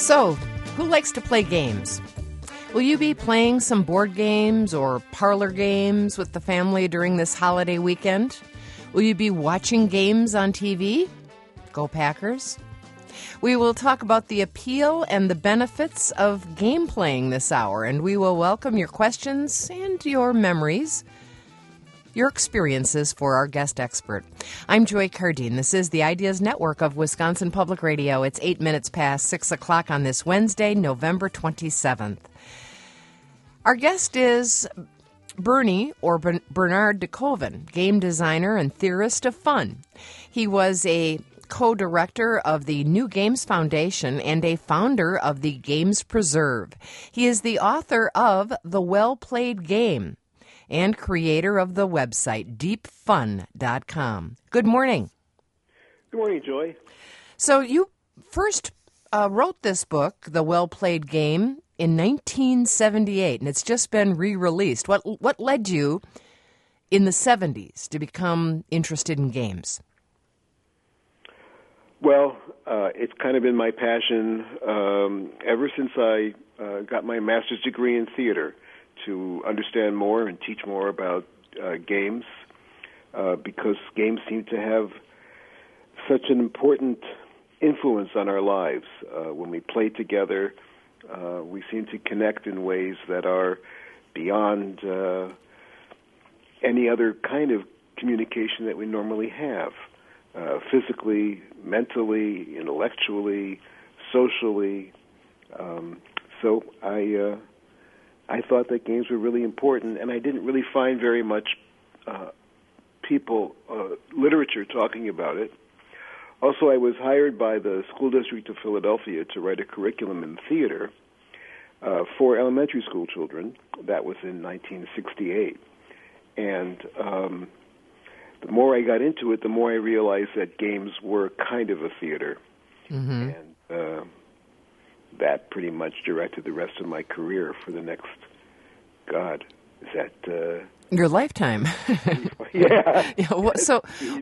So, who likes to play games? Will you be playing some board games or parlor games with the family during this holiday weekend? Will you be watching games on TV? Go Packers! We will talk about the appeal and the benefits of game playing this hour, and we will welcome your questions and your memories, your experiences for our guest expert. I'm Joy Cardine. This is the Ideas Network of Wisconsin Public Radio. It's 8 minutes past 6 o'clock on this Wednesday, November 27th. Our guest is Bernie, or Bernard DeKoven, game designer and theorist of fun. He was a co-director of the New Games Foundation and a founder of the Games Preserve. He is the author of The Well Played Game and creator of the website deepfun.com. Good morning. Good morning, Joy. So you first wrote this book, The Well Played Game, in 1978, and it's just been re-released. What led you in the 70s to become interested in games? Well, it's kind of been my passion ever since I got my master's degree in theater, to understand more and teach more about games, because games seem to have such an important influence on our lives. When we play together, we seem to connect in ways that are beyond any other kind of communication that we normally have, physically, mentally, intellectually, socially. So I thought that games were really important, and I didn't really find very much literature talking about it. Also, I was hired by the School District of Philadelphia to write a curriculum in theater for elementary school children. That was in 1968. And the more I got into it, the more I realized that games were kind of a theater. Mm-hmm. And that pretty much directed the rest of my career for the next, your lifetime. Yeah. So,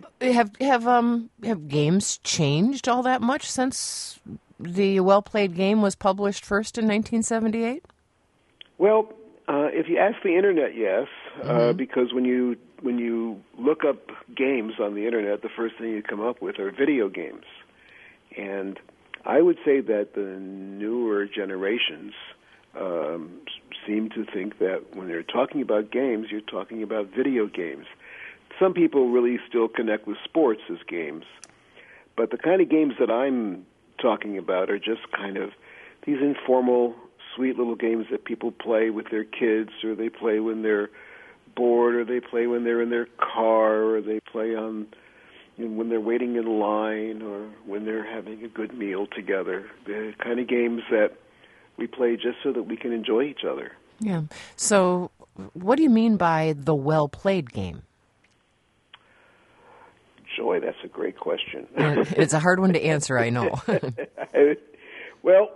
have games changed all that much since the Well Played Game was published first in 1978? Well, if you ask the internet, yes, because when you look up games on the internet, the first thing you come up with are video games, and I would say that the newer generations seem to think that when they're talking about games, you're talking about video games. Some people really still connect with sports as games, but the kind of games that I'm talking about are just kind of these informal, sweet little games that people play with their kids, or they play when they're bored, or they play when they're in their car, or they play when they're waiting in line, or when they're having a good meal together. The kind of games that we play just so that we can enjoy each other. Yeah. So what do you mean by the well-played game? Joy, that's a great question. It's a hard one to answer, I know. Well,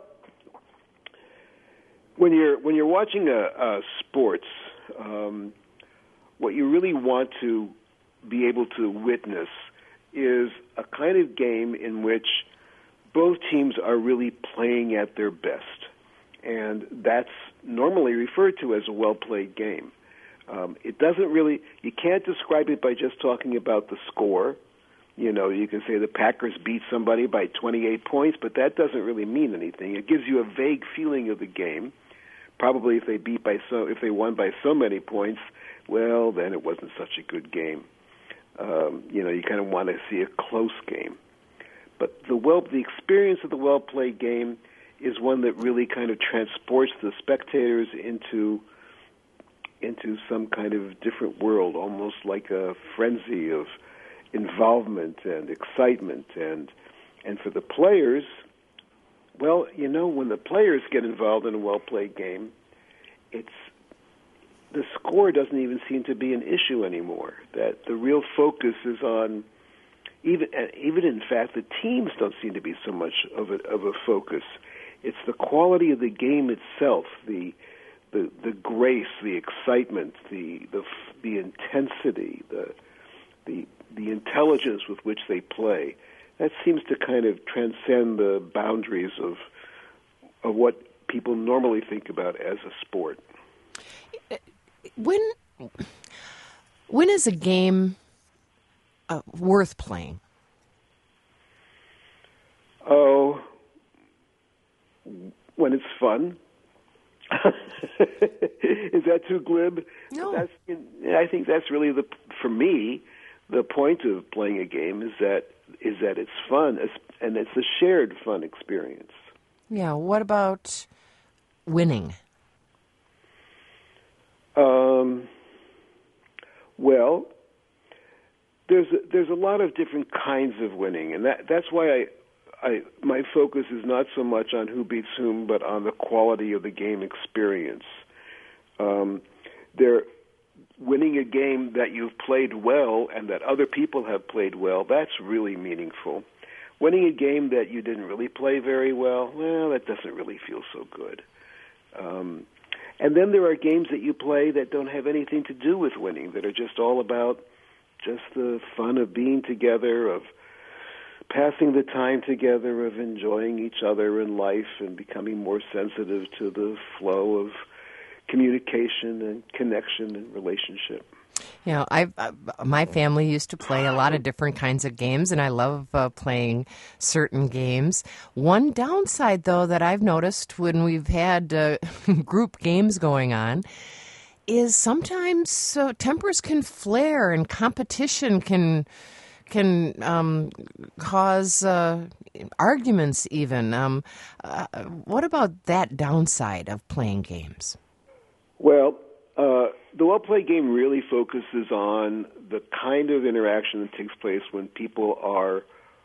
when you're watching a sports, what you really want to be able to witness is a kind of game in which both teams are really playing at their best. And that's normally referred to as a well-played game. It doesn't really, you can't describe it by just talking about the score. You can say the Packers beat somebody by 28 points, but that doesn't really mean anything. It gives you a vague feeling of the game. Probably if they won by so many points, well, then it wasn't such a good game. You kind of want to see a close game. But the experience of the well-played game is one that really kind of transports the spectators into some kind of different world, almost like a frenzy of involvement and excitement. And for the players, well, when the players get involved in a well-played game, the score doesn't even seem to be an issue anymore. That the real focus is on, even in fact, the teams don't seem to be so much of a focus. It's the quality of the game itself, the grace, the excitement, the intensity, the intelligence with which they play. That seems to kind of transcend the boundaries of what people normally think about as a sport. When is a game worth playing? Oh, when it's fun. Is that too glib? No. I think that's really for me, the point of playing a game is that it's fun, and it's a shared fun experience. Yeah. What about winning? Well, there's a lot of different kinds of winning, and that's why my focus is not so much on who beats whom, but on the quality of the game experience. Winning a game that you've played well and that other people have played well, that's really meaningful. Winning a game that you didn't really play very well, that doesn't really feel so good. And then there are games that you play that don't have anything to do with winning, that are just all about just the fun of being together, of passing the time together, of enjoying each other in life and becoming more sensitive to the flow of communication and connection and relationship. You know, my family used to play a lot of different kinds of games, and I love playing certain games. One downside, though, that I've noticed when we've had group games going on is sometimes tempers can flare and competition can cause arguments even. What about that downside of playing games? Well, the well-played game really focuses on the kind of interaction that takes place when people are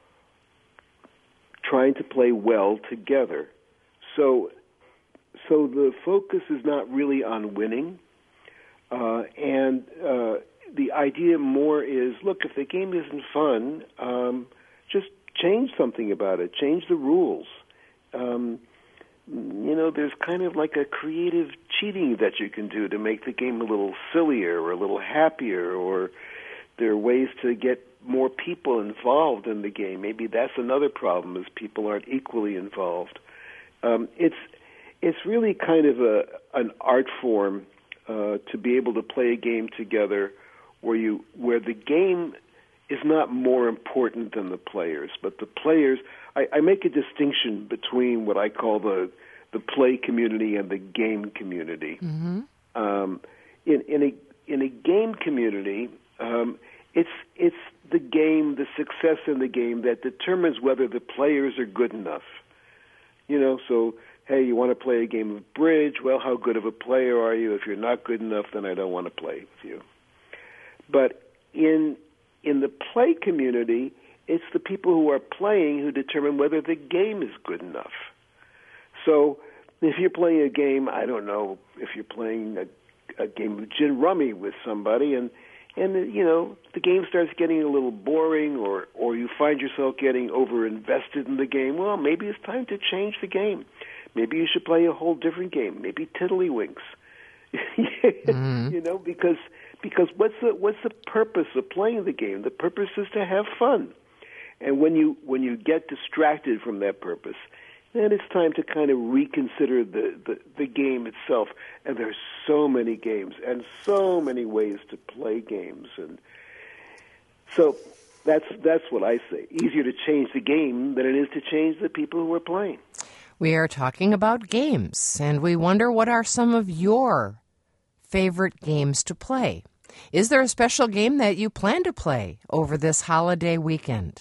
trying to play well together. So the focus is not really on winning, and the idea more is, look, if the game isn't fun, just change something about it, change the rules. There's kind of like a creative cheating that you can do to make the game a little sillier or a little happier, or there are ways to get more people involved in the game. Maybe that's another problem, is people aren't equally involved. It's really kind of an art form to be able to play a game together where the game is not more important than the players, but the players. I make a distinction between what I call the play community and the game community. Mm-hmm. In a game community, it's the game, the success in the game that determines whether the players are good enough. So hey, you want to play a game of bridge? Well, how good of a player are you? If you're not good enough, then I don't want to play with you. But in the play community, it's the people who are playing who determine whether the game is good enough. So if you're playing a game, I don't know, if you're playing a game of gin rummy with somebody and the game starts getting a little boring or you find yourself getting over-invested in the game, well, maybe it's time to change the game. Maybe you should play a whole different game, maybe Tiddlywinks. Mm-hmm. Because what's the purpose of playing the game? The purpose is to have fun. And when you get distracted from that purpose, then it's time to kind of reconsider the game itself. And there's so many games and so many ways to play games. And so that's what I say. Easier to change the game than it is to change the people who are playing. We are talking about games, and we wonder, what are some of your favorite games to play? Is there a special game that you plan to play over this holiday weekend?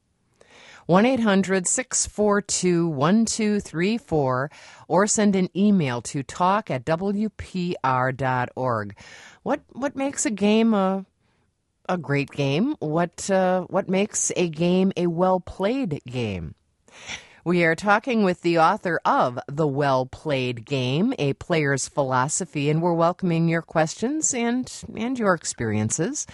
1-800-642-1234 or send an email to talk@wpr.org. What makes a game a great game? What makes a game a well-played game? We are talking with the author of The Well-Played Game, A Player's Philosophy, and we're welcoming your questions and your experiences.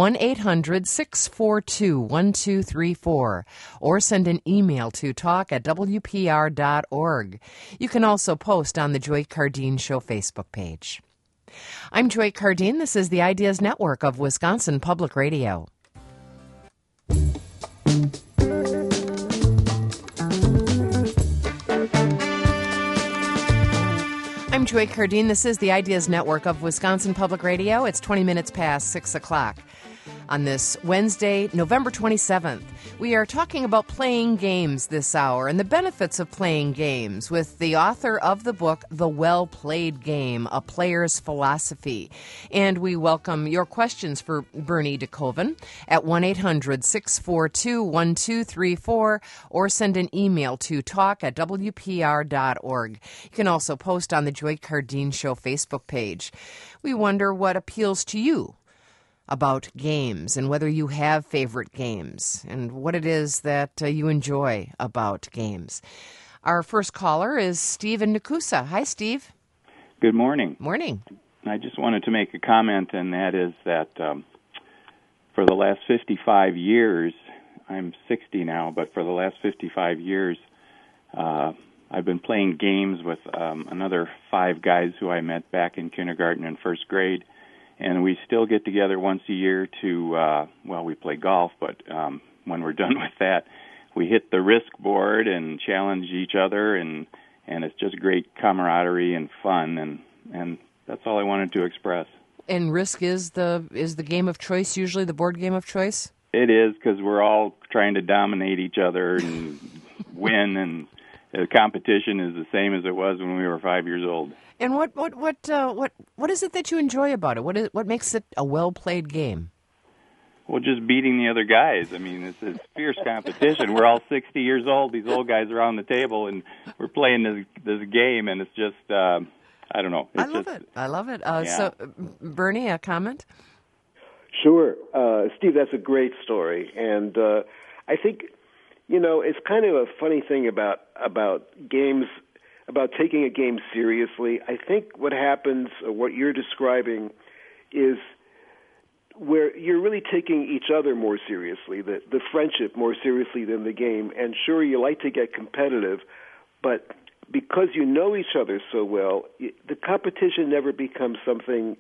1-800-642-1234 or send an email to talk@wpr.org. You can also post on the Joy Cardeen Show Facebook page. I'm Joy Cardeen. This is the Ideas Network of Wisconsin Public Radio. I'm Joy Cardine. This is the Ideas Network of Wisconsin Public Radio. It's 20 minutes past 6 o'clock. On this Wednesday, November 27th, we are talking about playing games this hour and the benefits of playing games with the author of the book, The Well-Played Game, A Player's Philosophy. And we welcome your questions for Bernie DeKoven at 1-800-642-1234 or send an email to talk@wpr.org. You can also post on the Joy Cardine Show Facebook page. We wonder what appeals to you about games and whether you have favorite games and what it is that you enjoy about games. Our first caller is Steve in Nakusa. Hi, Steve. Good morning. Morning. I just wanted to make a comment, and that is that for the last 55 years, I'm 60 now, but for the last 55 years, I've been playing games with another 5 guys who I met back in kindergarten and first grade. And we still get together once a year to, we play golf, but when we're done with that, we hit the Risk board and challenge each other, and it's just great camaraderie and fun, and that's all I wanted to express. And Risk is the game of choice, usually the board game of choice? It is, because we're all trying to dominate each other and win, and the competition is the same as it was when we were 5 years old. And what is it that you enjoy about it? What makes it a well-played game? Well, just beating the other guys. I mean, it's fierce competition. We're all 60 years old. These old guys are on the table, and we're playing this game, and it's just, I don't know. I love it. Yeah. So, Bernie, a comment? Sure. Steve, that's a great story. And I think, it's kind of a funny thing about games, about taking a game seriously. I think what happens, or what you're describing, is where you're really taking each other more seriously, the friendship more seriously than the game. And sure, you like to get competitive, but because you know each other so well, the competition never becomes something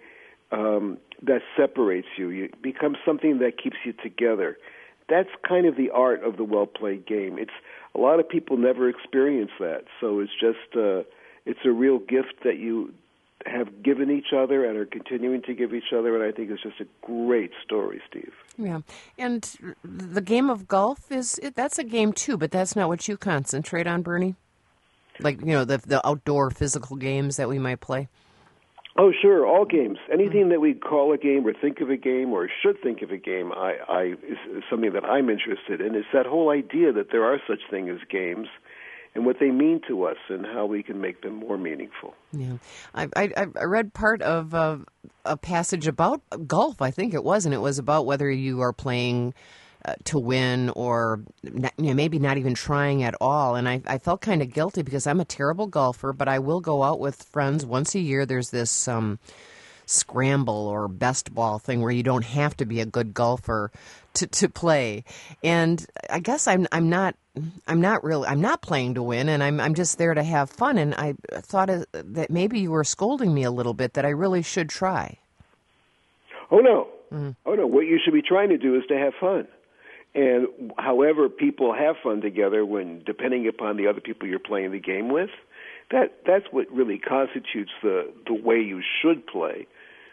that separates you. It becomes something that keeps you together. That's kind of the art of the well-played game. A lot of people never experience that, so it's just it's a real gift that you have given each other and are continuing to give each other, and I think it's just a great story, Steve. Yeah, and the game of golf that's a game too, but that's not what you concentrate on, Bernie. Like the outdoor physical games that we might play. Oh, sure, all games. Anything that we call a game or think of a game or should think of a game is something that I'm interested in. It's that whole idea that there are such things as games and what they mean to us and how we can make them more meaningful. Yeah, I read part of a passage about golf, I think it was, and it was about whether you are playing to win or maybe not even trying at all. And I felt kind of guilty because I'm a terrible golfer, but I will go out with friends once a year. There's this scramble or best ball thing where you don't have to be a good golfer to play. And I guess I'm not playing to win, and I'm just there to have fun. And I thought that maybe you were scolding me a little bit, that I really should try. Oh no. Mm-hmm. Oh no, what you should be trying to do is to have fun. And however people have fun together, depending upon the other people you're playing the game with, that's what really constitutes the way you should play.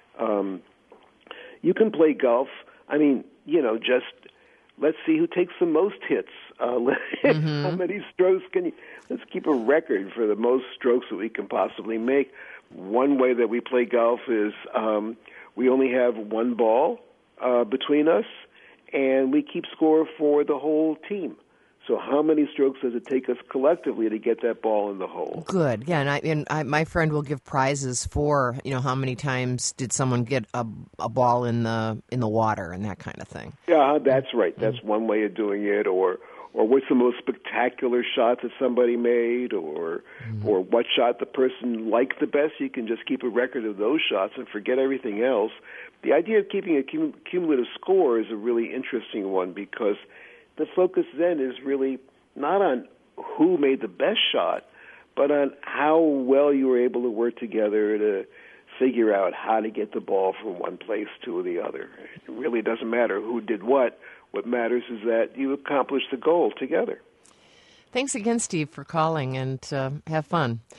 You can play golf. I mean, just let's see who takes the most hits. Mm-hmm. How many strokes can you? Let's keep a record for the most strokes that we can possibly make. One way that we play golf is we only have one ball between us, and we keep score for the whole team. So how many strokes does it take us collectively to get that ball in the hole? Good. Yeah, and my friend will give prizes for, how many times did someone get a ball in the water and that kind of thing. Yeah, that's right. That's one way of doing it. Or what's the most spectacular shot that somebody made, or what shot the person liked the best. You can just keep a record of those shots and forget everything else. The idea of keeping a cumulative score is a really interesting one, because the focus then is really not on who made the best shot, but on how well you were able to work together to figure out how to get the ball from one place to the other. It really doesn't matter who did what. What matters is that you accomplished the goal together. Thanks again, Steve, for calling, and have fun.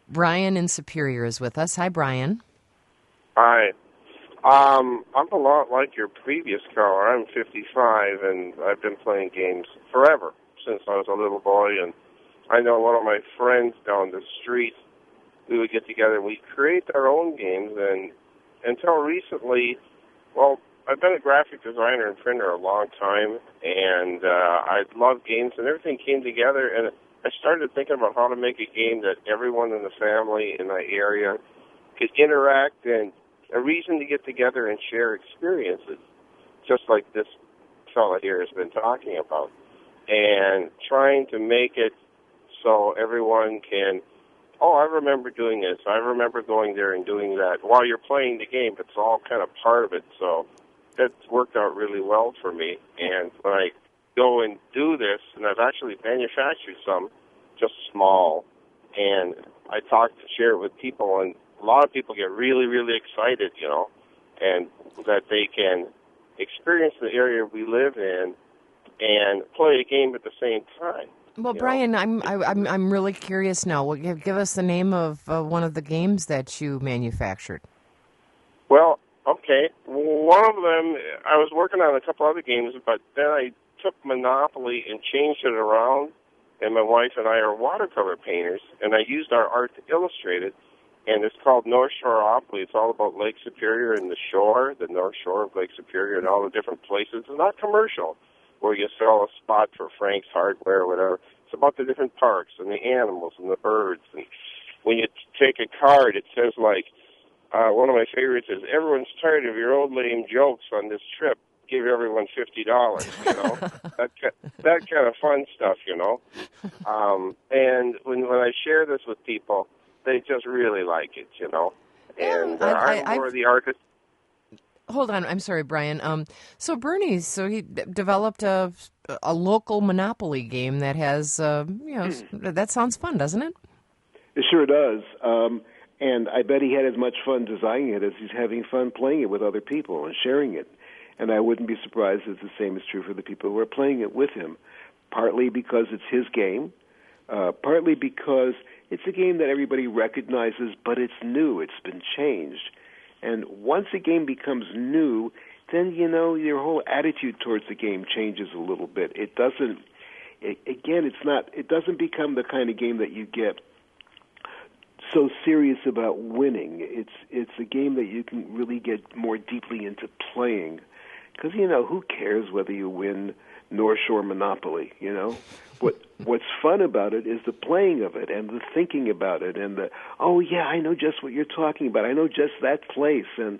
Brian in Superior is with us. Hi, Brian. Hi. I'm a lot like your previous caller. I'm 55, and I've been playing games forever, since I was a little boy. And I know one of my friends down the street, we would get together and we'd create our own games. And until recently, well, I've been a graphic designer and printer a long time, and I love games, and everything came together. And I started thinking about how to make a game that everyone in the family in my area could interact, and a reason to get together and share experiences, just like this fella here has been talking about, and trying to make it so everyone can, oh, I remember doing this, I remember going there and doing that. While you're playing the game, it's all kind of part of it, so that's worked out really well for me. And when I go and do this, and I've actually manufactured some, just small, and I share it with people, and a lot of people get really, really excited, and that they can experience the area we live in and play a game at the same time. Well, Brian, I'm really curious now. Well, give us the name of one of the games that you manufactured. Well, okay. One of them, I was working on a couple other games, but then I took Monopoly and changed it around, and my wife and I are watercolor painters, and I used our art to illustrate it. And it's called North Shoreopoly. It's all about Lake Superior and the shore, the North Shore of Lake Superior, and all the different places. It's not commercial, where you sell a spot for Frank's Hardware or whatever. It's about the different parks and the animals and the birds. And when you take a card, it says, like, one of my favorites is, everyone's tired of your old lame jokes on this trip. Give everyone $50, that kind of fun stuff, And when I share this with people, they just really like it, And I'm more the artist. Hold on, I'm sorry, Brian. So Bernie, he developed a local Monopoly game that has, that sounds fun, doesn't it? It sure does. And I bet he had as much fun designing it as he's having fun playing it with other people and sharing it. And I wouldn't be surprised if the same is true for the people who are playing it with him, partly because it's his game, partly because it's a game that everybody recognizes, but it's new. It's been changed. And once a game becomes new, then, your whole attitude towards the game changes a little bit. It doesn't become the kind of game that you get so serious about winning. It's a game that you can really get more deeply into playing. Because, who cares whether you win North Shore Monopoly, What's fun about it is the playing of it and the thinking about it and the, oh, yeah, I know just what you're talking about. I know just that place. And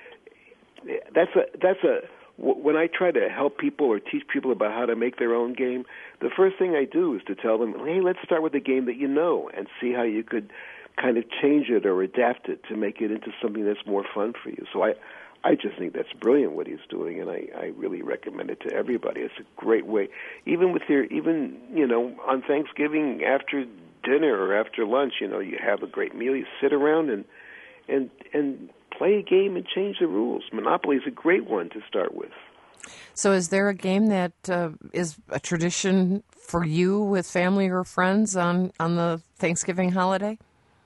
when I try to help people or teach people about how to make their own game, the first thing I do is to tell them, hey, let's start with a game that you know and see how you could kind of change it or adapt it to make it into something that's more fun for you. So I just think that's brilliant what he's doing, and I really recommend it to everybody. It's a great way, even on Thanksgiving after dinner or after lunch, you have a great meal, you sit around and play a game and change the rules. Monopoly is a great one to start with. So is there a game that is a tradition for you with family or friends on the Thanksgiving holiday?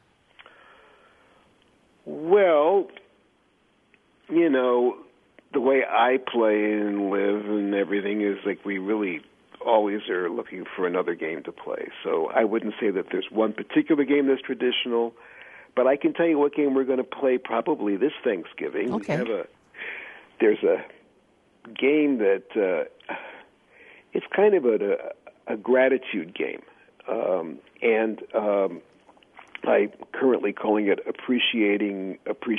Well, the way I play and live and everything is like we really always are looking for another game to play. So I wouldn't say that there's one particular game that's traditional, but I can tell you what game we're going to play probably this Thanksgiving. Okay. There's a game that it's kind of a gratitude game, and I'm currently calling it Appreciation.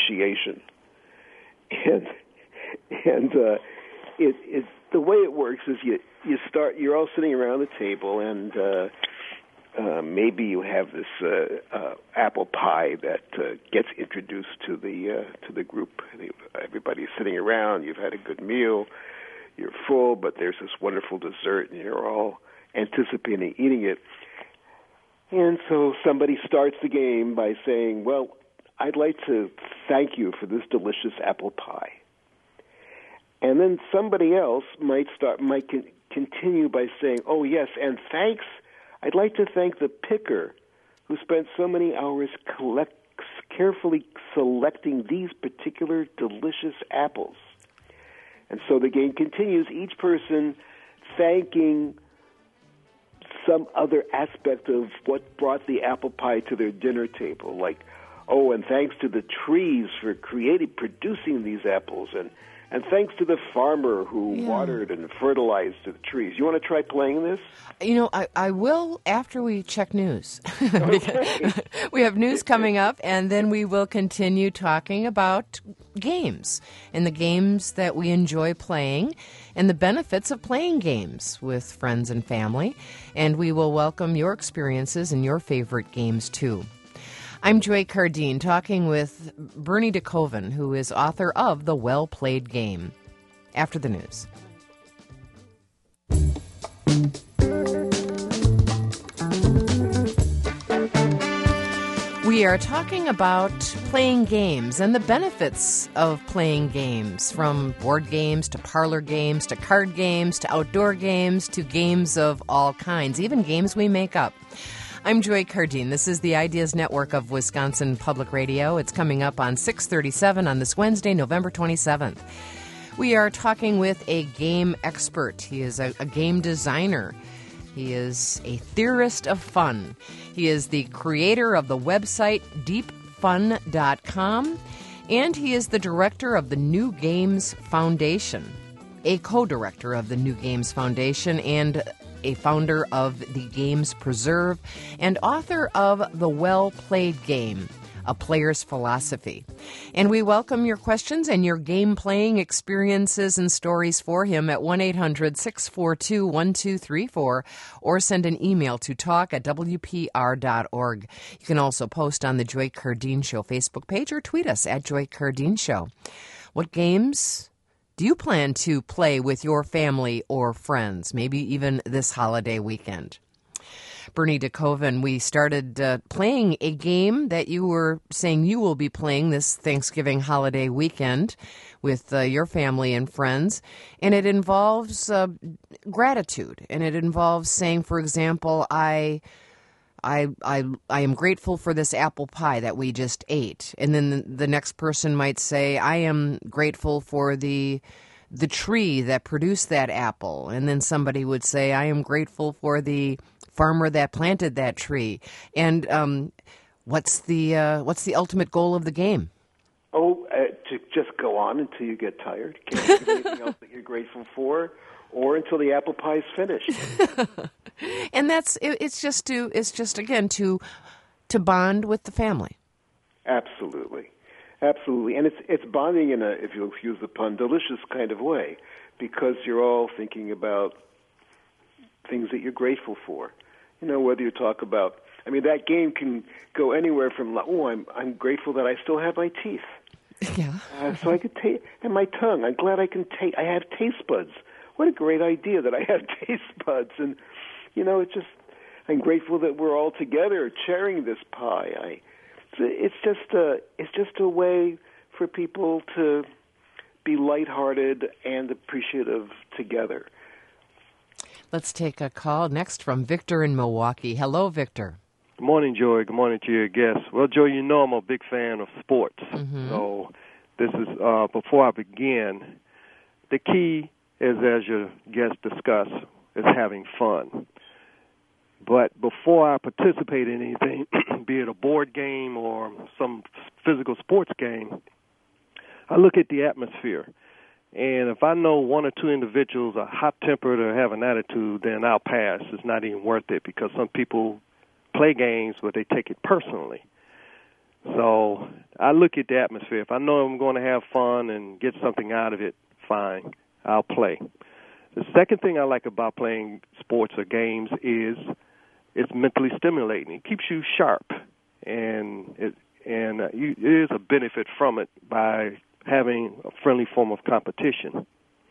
And it the way it works is you're all sitting around the table, and maybe you have this apple pie that gets introduced to the group. Everybody's sitting around. You've had a good meal. You're full, but there's this wonderful dessert, and you're all anticipating eating it. And so somebody starts the game by saying, well, I'd like to thank you for this delicious apple pie. And then somebody else might continue by saying, oh, yes, and thanks. I'd like to thank the picker who spent so many hours carefully selecting these particular delicious apples. And so the game continues, each person thanking some other aspect of what brought the apple pie to their dinner table, like, oh, and thanks to the trees for producing these apples, and thanks to the farmer who watered and fertilized the trees. You want to try playing this? You know, I will after we check news. We have news coming up, and then we will continue talking about games and the games that we enjoy playing and the benefits of playing games with friends and family. And we will welcome your experiences and your favorite games, too. I'm Joy Cardine, talking with Bernie DeKoven, who is author of The Well-Played Game. After the news. We are talking about playing games and the benefits of playing games, from board games to parlor games to card games to outdoor games to games of all kinds, even games we make up. I'm Joy Cardine. This is the Ideas Network of Wisconsin Public Radio. It's coming up on 6:37 on this Wednesday, November 27th. We are talking with a game expert. He is a game designer. He is a theorist of fun. He is the creator of the website deepfun.com, and he is the director of the New Games Foundation, a co-director of the New Games Foundation, and a founder of the Games Preserve, and author of The Well-Played Game, A Player's Philosophy. And we welcome your questions and your game-playing experiences and stories for him at 1-800-642-1234, or send an email to talk@wpr.org. You can also post on the Joy Cardine Show Facebook page or tweet us at Joy Cardine Show. What games do you plan to play with your family or friends, maybe even this holiday weekend? Bernie DeKoven, we started playing a game that you were saying you will be playing this Thanksgiving holiday weekend with your family and friends, and it involves gratitude, and it involves saying, for example, I am grateful for this apple pie that we just ate. And then the next person might say, I am grateful for the tree that produced that apple. And then somebody would say, I am grateful for the farmer that planted that tree. And what's the ultimate goal of the game? To just go on until you get tired. Can't think of anything else that you're grateful for, or until the apple pie is finished. And it's just again to bond with the family. Absolutely, and it's bonding in a, if you'll use the pun, delicious kind of way, because you're all thinking about things that you're grateful for. You know, whether you talk about, I mean, that game can go anywhere from, I'm grateful that I still have my teeth. Yeah. So I could taste, and my tongue. I'm glad I have taste buds. What a great idea that I have taste buds. And, you know, I'm grateful that we're all together sharing this pie. It's just a way for people to be lighthearted and appreciative together. Let's take a call next from Victor in Milwaukee. Hello, Victor. Good morning, Joy. Good morning to your guests. Well, Joy, you know I'm a big fan of sports. Mm-hmm. So this is, before I begin, the key is, as your guests discuss, is having fun. But before I participate in anything, be it a board game or some physical sports game, I look at the atmosphere. And if I know one or two individuals are hot-tempered or have an attitude, then I'll pass. It's not even worth it, because some people play games, but they take it personally. So I look at the atmosphere. If I know I'm going to have fun and get something out of it, fine, I'll play. The second thing I like about playing sports or games is it's mentally stimulating. It keeps you sharp, and it is a benefit from it by having a friendly form of competition.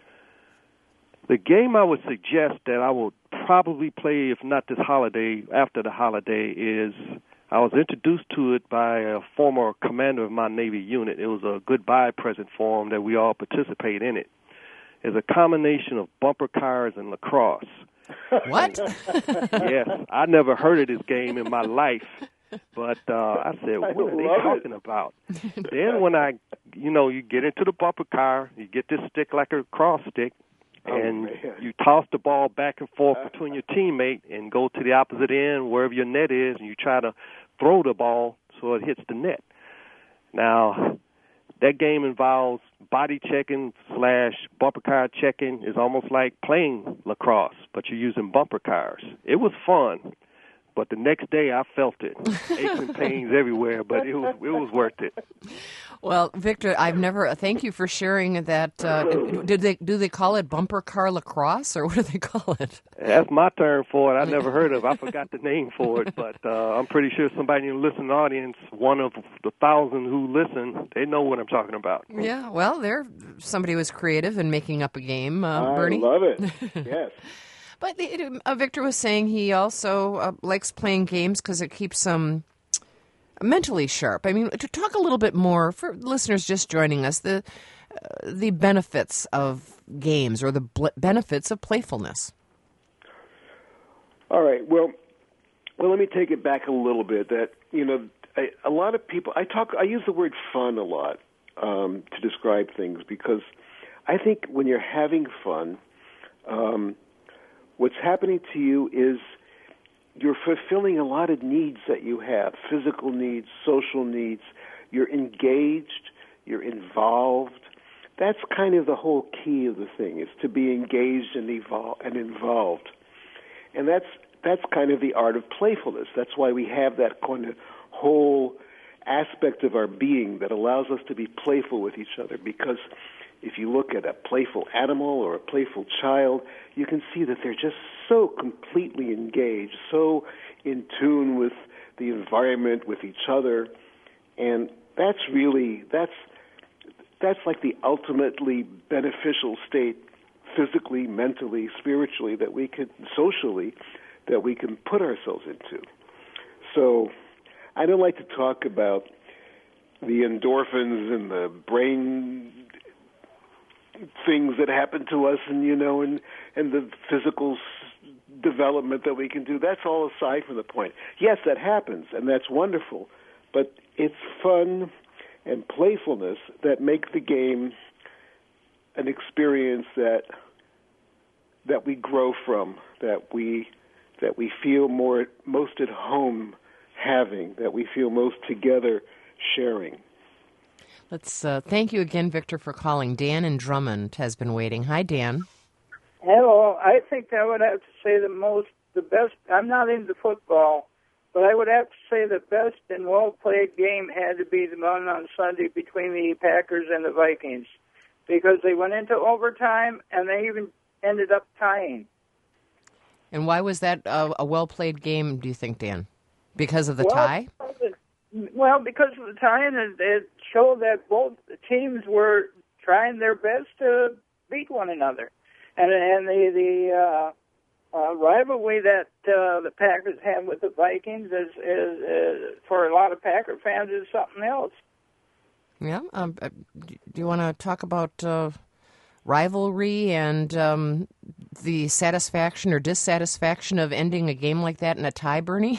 The game I would suggest that I will probably play, if not this holiday, after the holiday, is I was introduced to it by a former commander of my Navy unit. It was a goodbye present for him that we all participate in it. It's a combination of bumper cars and lacrosse. What? Yes, I never heard of this game in my life, But I said, what are they talking about? Then when you get into the bumper car, you get this stick like a cross stick, and you toss the ball back and forth between your teammate and go to the opposite end, wherever your net is, and you try to throw the ball so it hits the net. Now, that game involves body checking / bumper car checking. It's almost like playing lacrosse, but you're using bumper cars. It was fun, but the next day I felt it. Aches and pains everywhere, but it was worth it. Well, Victor, thank you for sharing that. Do they call it bumper car lacrosse, or what do they call it? That's my term for it. I never heard of it. I forgot the name for it, but I'm pretty sure somebody in the listening audience, one of the 1,000 who listen, they know what I'm talking about. Yeah, well, somebody was creative in making up a game, Bernie. I love it, yes. But Victor was saying he also likes playing games because it keeps him mentally sharp. I mean, to talk a little bit more for listeners just joining us, the benefits of games or the benefits of playfulness. All right. Well, let me take it back a little bit. That a lot of people. I use the word fun a lot to describe things because I think when you're having fun, what's happening to you is you're fulfilling a lot of needs that you have, physical needs, social needs. You're engaged, you're involved. That's kind of the whole key of the thing, is to be engaged and involved. And that's kind of the art of playfulness. That's why we have that kind of whole aspect of our being that allows us to be playful with each other, because if you look at a playful animal or a playful child, you can see that they're just so completely engaged, so in tune with the environment, with each other, and that's like the ultimately beneficial state, physically, mentally, spiritually, socially, that we can put ourselves into. So I don't like to talk about the endorphins and the brain things that happen to us, and the physical development that we can do. That's all aside from the point. Yes, that happens, and that's wonderful, but it's fun and playfulness that make the game an experience that we grow from, that we feel most at home having, that we feel most together sharing. Let's thank you again, Victor, for calling. Dan in Drummond has been waiting. Hi, Dan. Hello. I think I would have to say the best. I'm not into football, but I would have to say the best and well-played game had to be the one on Sunday between the Packers and the Vikings, because they went into overtime and they even ended up tying. And why was that a well-played game, do you think, Dan? Because of the tie? Well, because of the tie, and it showed that both teams were trying their best to beat one another. And the rivalry that the Packers have with the Vikings is for a lot of Packer fans, is something else. Yeah. Do you want to talk about rivalry and the satisfaction or dissatisfaction of ending a game like that in a tie, Bernie?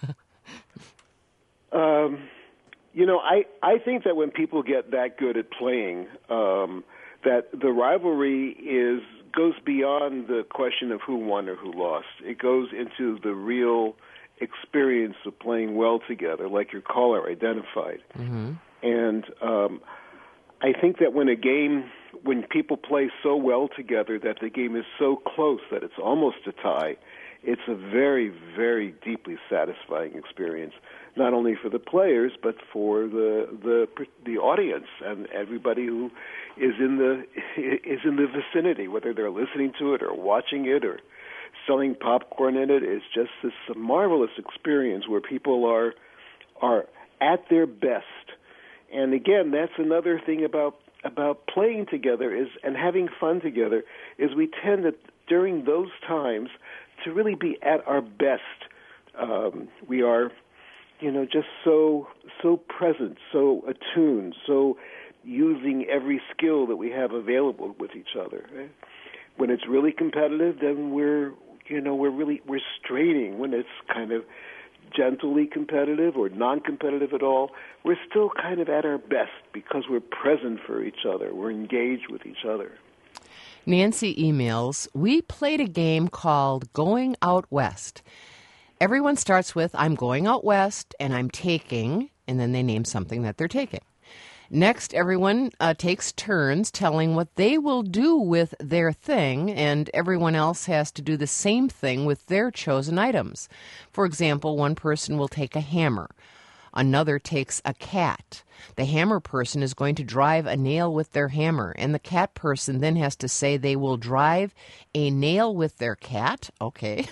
I think that when people get that good at playing, that the rivalry goes beyond the question of who won or who lost. It goes into the real experience of playing well together, like your caller identified. Mm-hmm. And I think that when people play so well together that the game is so close that it's almost a tie, it's a very, very deeply satisfying experience, not only for the players but for the audience and everybody who is in the vicinity, whether they're listening to it or watching it or selling popcorn in it. It's just this marvelous experience where people are at their best. And again, that's another thing about playing together and having fun together is we tend to, during those times, to really be at our best. We are, just so present, so attuned, so using every skill that we have available with each other. Right? When it's really competitive, then we're straining. When it's kind of gently competitive or non-competitive at all, we're still kind of at our best because we're present for each other. We're engaged with each other. Nancy emails, we played a game called Going Out West. Everyone starts with, I'm going out west and I'm taking, and then they name something that they're taking. Next, everyone takes turns telling what they will do with their thing, and everyone else has to do the same thing with their chosen items. For example, one person will take a hammer. Another takes a cat. The hammer person is going to drive a nail with their hammer, and the cat person then has to say they will drive a nail with their cat. Okay.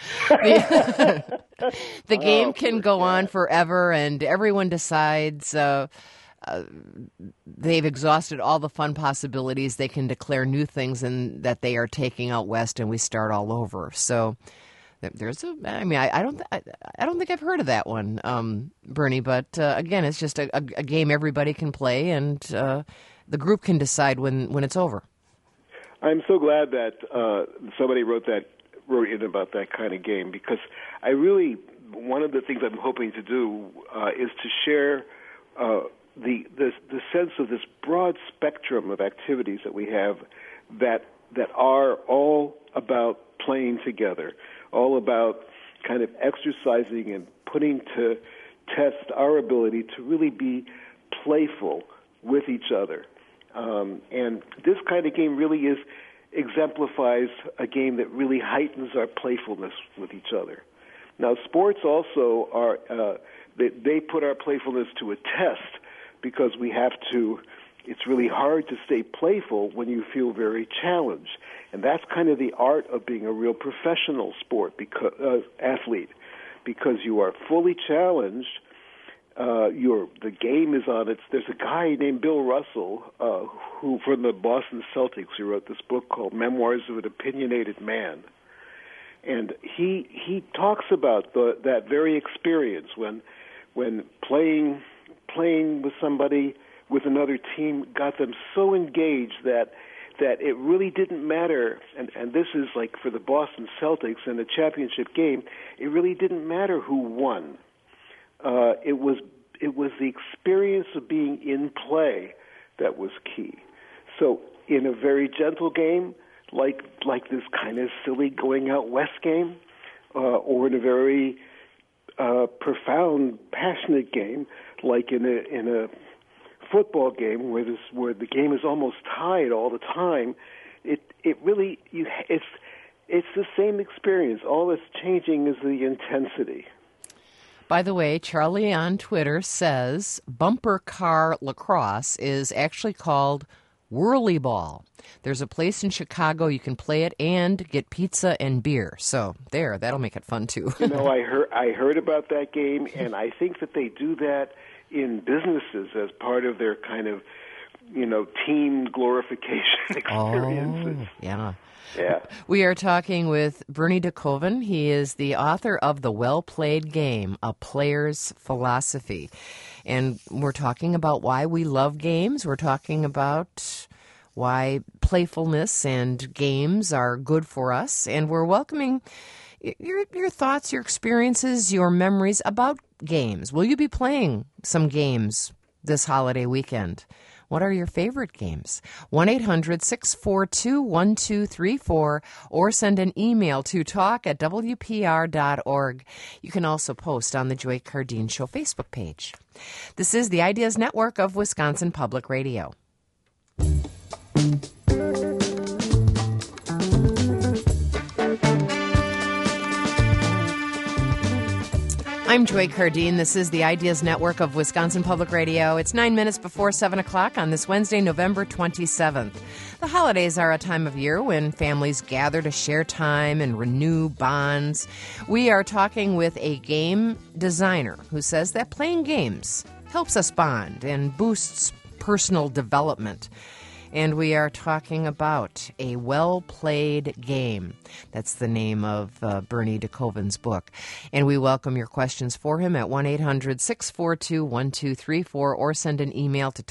The game can go on forever, and everyone decides they've exhausted all the fun possibilities. They can declare new things and that they are taking out west, and we start all over. So there's I don't think I've heard of that one, Bernie. But again, it's just a game everybody can play, and the group can decide when it's over. I'm so glad that somebody wrote in about that kind of game, because I really, one of the things I'm hoping to do is to share the sense of this broad spectrum of activities that we have that are all about playing together, all about kind of exercising and putting to test our ability to really be playful with each other. And this kind of game really exemplifies a game that really heightens our playfulness with each other. Now, sports also are they put our playfulness to a test, because we have to. It's really hard to stay playful when you feel very challenged, and that's kind of the art of being a real professional athlete, because you are fully challenged. The game is on its. There's a guy named Bill Russell, who from the Boston Celtics, who wrote this book called Memoirs of an Opinionated Man, and he talks about that very experience when playing with somebody, with another team, got them so engaged that it really didn't matter, and this is like for the Boston Celtics in the championship game, it really didn't matter who won. It was the experience of being in play that was key. So in a very gentle game, like this kind of silly going out west game, or in a very profound, passionate game, like in a football game where the game is almost tied all the time, it's the same experience. All that's changing is the intensity. By the way, Charlie on Twitter says bumper car lacrosse is actually called Whirly Ball. There's a place in Chicago you can play it and get pizza and beer. So that'll make it fun too. I heard about that game, and I think that they do that in businesses as part of their kind of, team glorification experiences. Oh, yeah. Yeah. We are talking with Bernie DeKoven. He is the author of The Well-Played Game, A Player's Philosophy. And we're talking about why we love games. We're talking about why playfulness and games are good for us. And we're welcoming your thoughts, your experiences, your memories about games. Will you be playing some games this holiday weekend? What are your favorite games? 1-800-642-1234 or send an email to talk@wpr.org. You can also post on the Joy Cardine Show Facebook page. This is the Ideas Network of Wisconsin Public Radio. I'm Joy Cardine. This is the Ideas Network of Wisconsin Public Radio. It's 9 minutes before 7 o'clock on this Wednesday, November 27th. The holidays are a time of year when families gather to share time and renew bonds. We are talking with a game designer who says that playing games helps us bond and boosts personal development. And we are talking about A Well-Played Game. That's the name of Bernie DeKoven's book. And we welcome your questions for him at 1-800-642-1234 or send an email to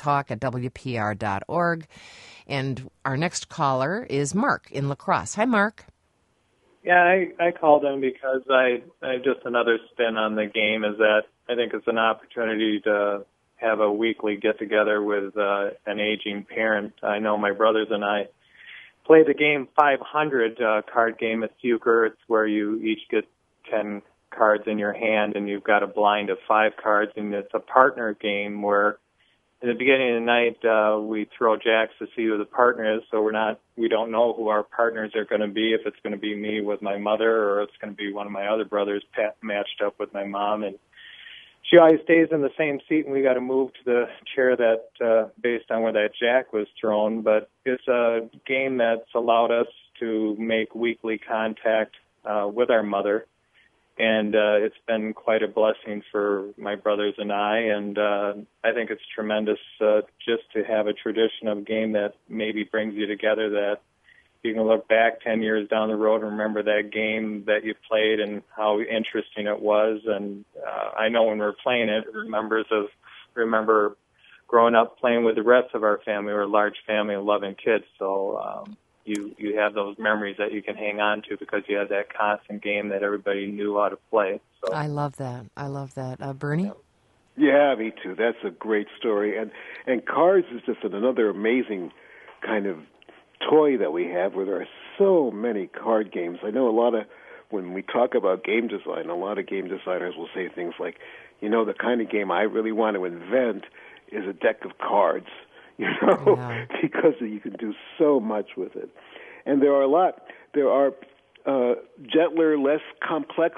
talk@wpr.org. And our next caller is Mark in La Crosse. Hi, Mark. Yeah, I called in because I just another spin on the game is that I think it's an opportunity to have a weekly get-together with an aging parent. I know my brothers and I play the game 500 card game at Euchre. It's where you each get 10 cards in your hand, and you've got a blind of 5 cards, and it's a partner game where in the beginning of the night, we throw jacks to see who the partner is, so we don't know who our partners are going to be, if it's going to be me with my mother or it's going to be one of my other brothers matched up with my mom. And she always stays in the same seat, and we got to move to the chair that based on where that jack was thrown. But it's a game that's allowed us to make weekly contact with our mother. And it's been quite a blessing for my brothers and and I think it's tremendous just to have a tradition of a game that maybe brings you together, that you can look back 10 years down the road and remember that game that you played and how interesting it was. And I know when we're playing it, remember growing up playing with the rest of our family. We're a large family of loving kids, so you have those memories that you can hang on to because you have that constant game that everybody knew how to play. So. I love that. Bernie? Yeah, me too. That's a great story. And cards is just another amazing kind of toy that we have where there are so many card games. I know when we talk about game design, a lot of game designers will say things like, the kind of game I really want to invent is a deck of cards. Yeah. Because you can do so much with it. And there are gentler, less complex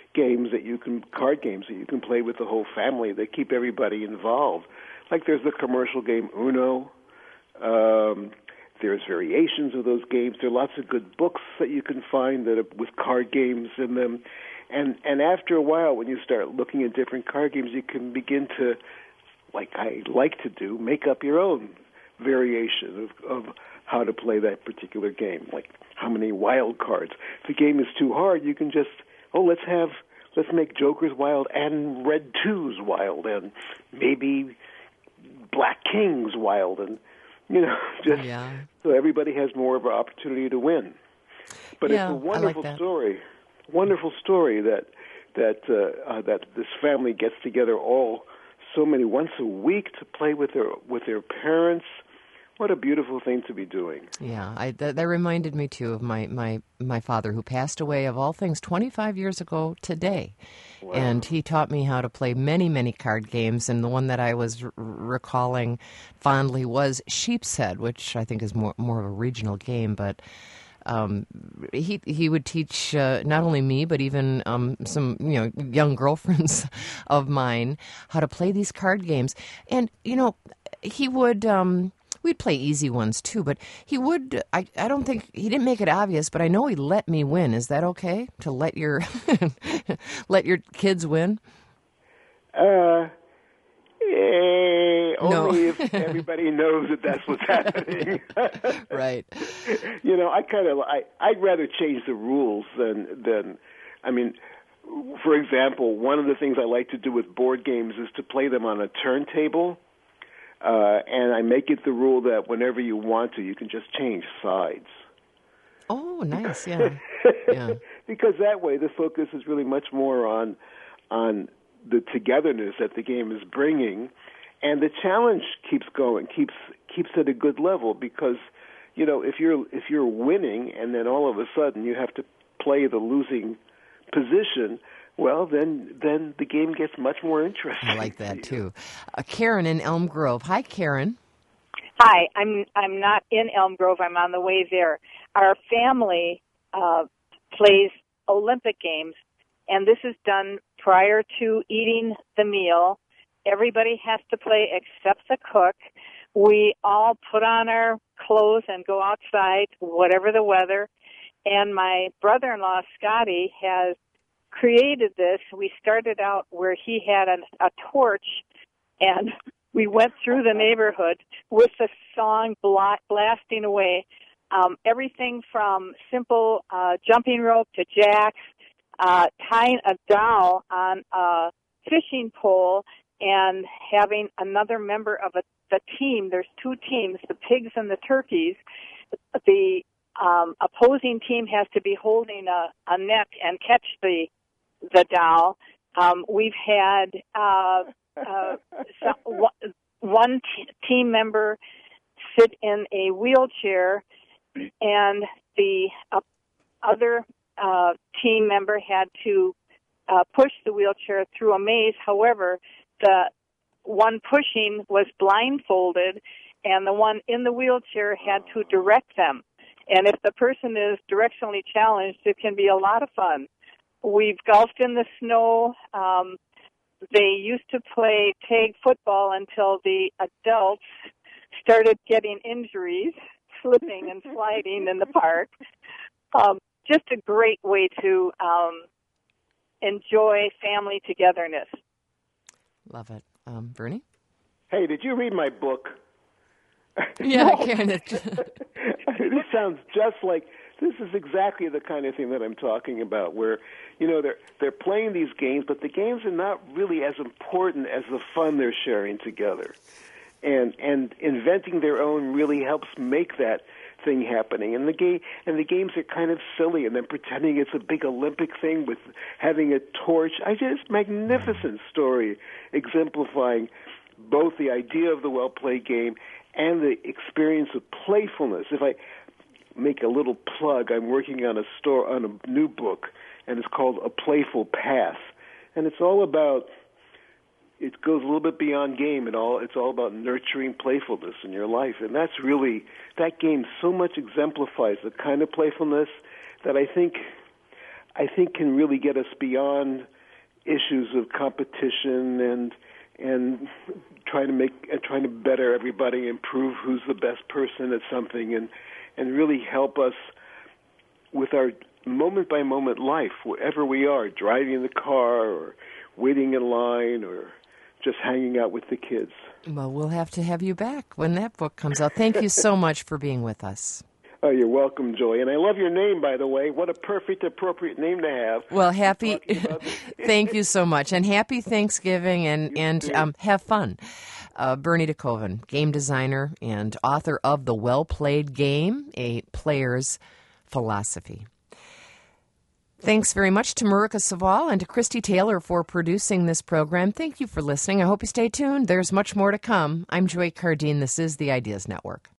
card games that you can play with the whole family that keep everybody involved. Like there's the commercial game Uno. There's variations of those games. There are lots of good books that you can find that are with card games in them. And after a while, when you start looking at different card games, you can begin to, like I like to do, make up your own variation of how to play that particular game, like how many wild cards. If the game is too hard, you can just, let's make Jokers wild and Red Twos wild and maybe Black Kings wild and, so everybody has more of an opportunity to win. But it's a wonderful story that this family gets together once a week to play with their parents. What a beautiful thing to be doing. Yeah, that reminded me, too, of my father, who passed away, of all things, 25 years ago today. Wow. And he taught me how to play many, many card games, and the one that I was recalling fondly was Sheep's Head, which I think is more of a regional game, but he would teach not only me but even some young girlfriends of mine how to play these card games. And he would we'd play easy ones too, but he would I don't think he didn't make it obvious, but I know he let me win. Is that okay to let your let your kids win? Only if everybody knows that that's what's happening. Right. I'd rather change the rules than for example, one of the things I like to do with board games is to play them on a turntable, and I make it the rule that whenever you want to, you can just change sides. Oh, nice, yeah. Yeah. Because that way the focus is really much more on the togetherness that the game is bringing, and the challenge keeps at a good level, because if you're winning and then all of a sudden you have to play the losing position, well then the game gets much more interesting. I like that too. Karen in Elm Grove. Hi, Karen. Hi, I'm not in Elm Grove. I'm on the way there. Our family plays Olympic Games, and this is done prior to eating the meal. Everybody has to play except the cook. We all put on our clothes and go outside, whatever the weather. And my brother-in-law, Scotty, has created this. We started out where he had a torch, and we went through the neighborhood with the song blasting away. Everything from simple jumping rope to jacks, tying a doll on a fishing pole, and having another member of the team. There's two teams, the pigs and the turkeys. The opposing team has to be holding a net and catch the doll. We've had one team member sit in a wheelchair, and the other team member had to push the wheelchair through a maze. However, the one pushing was blindfolded, and the one in the wheelchair had to direct them. And if the person is directionally challenged, it can be a lot of fun. We've golfed in the snow. They used to play tag football until the adults started getting injuries, slipping and sliding in the park. Just a great way to enjoy family togetherness. Love it. Bernie? Hey, did you read my book? Yeah, Karen. This sounds just like, this is exactly the kind of thing that I'm talking about, where, they're playing these games, but the games are not really as important as the fun they're sharing together. And inventing their own really helps make that thing happening. And the games are kind of silly, and then pretending it's a big Olympic thing with having a torch. Magnificent story exemplifying both the idea of the well-played game and the experience of playfulness. If I make a little plug, I'm working on a new book, and it's called A Playful Path. And it's all about, it goes a little bit beyond game and it's all about nurturing playfulness in your life. And that's really, that game so much exemplifies the kind of playfulness that I think can really get us beyond issues of competition and trying to better everybody, improve who's the best person at something, and really help us with our moment-by-moment life, wherever we are, driving the car or waiting in line or just hanging out with the kids. Well, we'll have to have you back when that book comes out. Thank you so much for being with us. Oh, you're welcome, Joy. And I love your name, by the way. What a perfect, appropriate name to have. Well, thank you so much. And happy Thanksgiving, and have fun. Bernie DeKoven, game designer and author of The Well-Played Game, A Player's Philosophy. Thanks very much to Marika Saval and to Christy Taylor for producing this program. Thank you for listening. I hope you stay tuned. There's much more to come. I'm Joy Cardine. This is the Ideas Network.